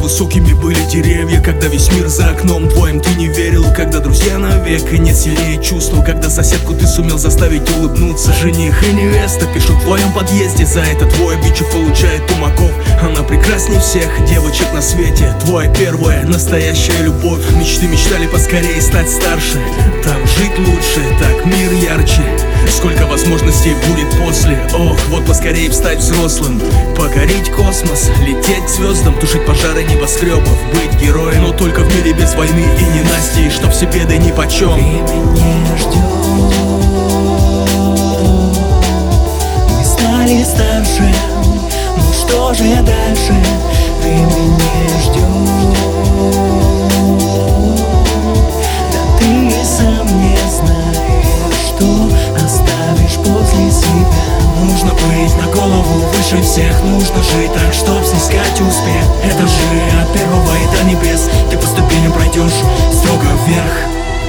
высокими были деревья, когда весь мир за окном твоим ты не верил, когда друзья навек и нет сильнее чувства, когда соседку ты сумел заставить улыбнуться. Жених и невеста пишут в твоем подъезде, за это твой обидчик получает тумаков. Она прекрасней всех девочек на свете, твоя первая настоящая любовь. Мечты мечтали поскорее стать старше, там жить лучше, так мир ярче. Сколько возможностей будет после. Ох, вот поскорее стать взрослым, покорить космос, лететь к звездам, тушить пожары небоскребов, быть героем, но только в мире без войны и ненастья, чтоб все беды нипочем. Время не ждет, мы стали старше, ну что же дальше? Время не ждет, да ты и сам не знаешь, что оставишь после себя. Нужно быть на голову выше всех, нужно жить так, чтоб снискать успех. Это же от первого и до небес ты по ступеням пройдешь строго вверх.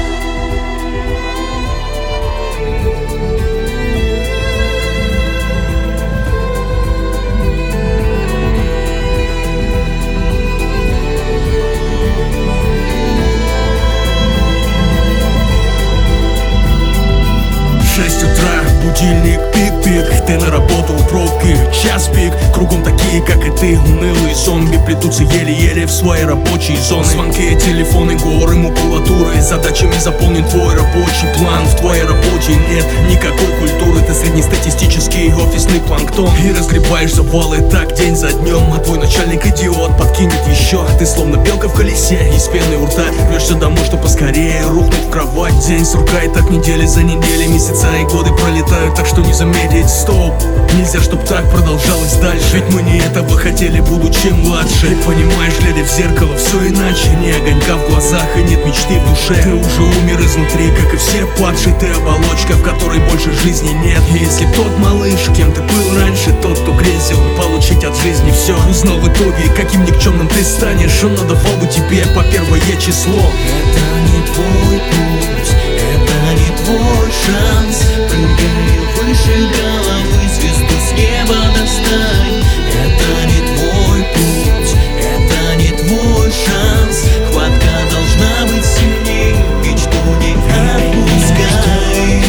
Будильник пик-пик, ты на работу в пробке, час пик. Кругом такие, как и ты, унылые зомби плетутся еле-еле в свои рабочие зоны. Звонки, телефоны, горы макулатуры, задачами заполнен твой рабочий план. В твоей работе нет никакой культуры, ты среднестатистический офисный планктон. И разгребаешь завалы так день за днем, а твой начальник идиот подкинет еще. Ты словно белка в колесе, из пены у рта рвешься домой, что поскорее рухнуть в кровать. День сурка и так недели за неделей, месяца и годы пролетают, так что не заметить. Стоп, нельзя, чтоб так продолжалось дальше, ведь мы не этого хотели, будучи младше. Ты понимаешь, глядя в зеркало, все иначе, ни огонька в глазах и нет мечты в душе. Ты уже умер изнутри, как и все падшие, ты оболочка, в которой больше жизни нет. И если тот малыш, кем ты был раньше, тот, кто грезил получить от жизни все, узнал в итоге, каким никчемным ты станешь, он надавал бы тебе по первое число. Это не твой путь, это не твой шанс. Прыгай выше головы, звезду с неба достань. Это не твой путь, это не твой шанс. Хватка должна быть сильней, мечту не отпускай.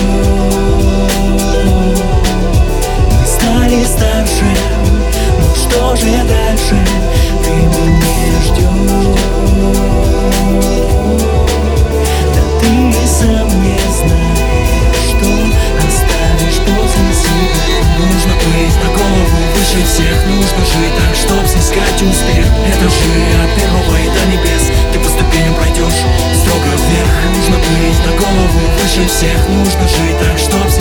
Мы стали старше, ну что же дальше? Время не ждет, да ты и сам не знаешь, что оставишь после себя. Нужно быть на голову выше всех, нужно жить так, чтоб снискать успех. Это же от первого и до небес ты по ступеням пройдешь строго вверх. Нужно быть на голову выше всех, нужно жить так, чтоб